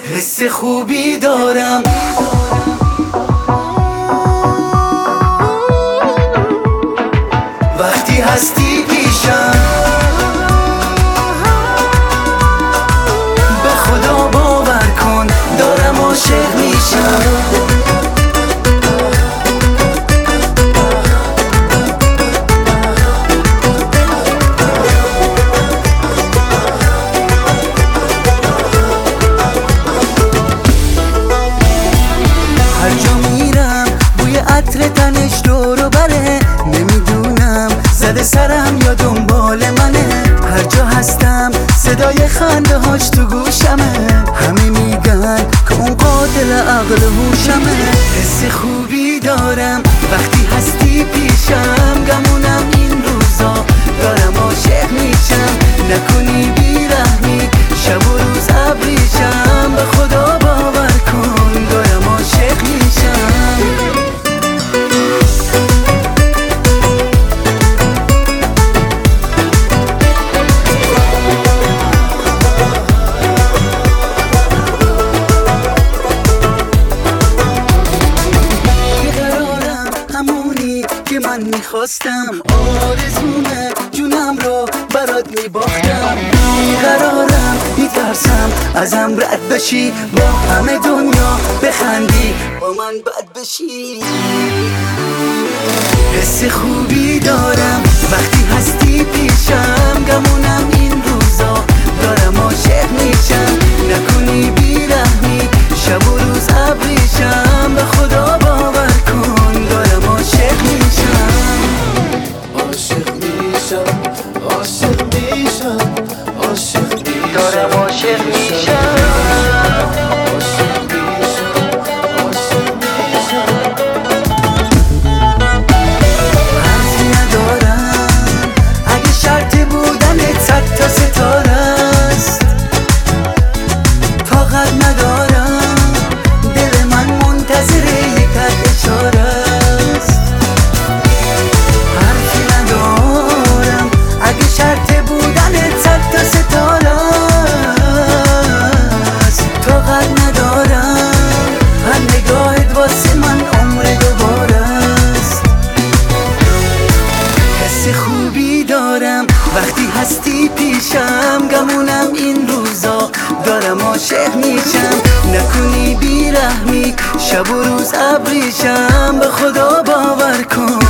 حس خوبی دارم وقتی هستی پیشم، به خدا باور کن دارم عاشق میشم. هر جا میرم بوی عطر تنش دورو بره، نمیدونم زده سرم یا دنبال منه. هر جا هستم صدای خنده هاش تو گوشمه، همه میگن که اون قاتل عقل هوشمه. حس خوبی دارم وقتی هستی پیشم، گمونم این روزا دارم عاشق میشم. نکنی بیرحمی شب و روز ابریشم، به خدا باور کن دارم عاشق میشم. بیقرارم همونی که من میخواستم، آرزومه جونم رو برات میباختم. بیقرارم میترسم ازم رد بشی، با همه دنیا بخندی با من بد بشی. حس خوبی دارم وقتی هستی پیشم، گمونم این روزا دارم عاشق میشم. نکنی بیرحمی شب و روز ابریشم، به خدا باور کن دارم عاشق میشم. عاشق میشم، عاشق میشم، عاشق میشم، دارم عاشق میشم. عاشق میشم، عاشق میشم. حرفی ندارم اگه شرط بودنت صد تا ستاره است. طاقت ندارم دل من منتظر یک اشاره است. حرفی ندارم اگه شرط بودنت صد تا ستاره است. طاقت ندارم هر نگاهت واسه من عمر دوباره است. حس خوبی دارم وقتی هستی پیشم، گمونم این روزا دارم عاشق میشم. نکنی بیرحمی شب و روز ابریشم، به خدا باور کن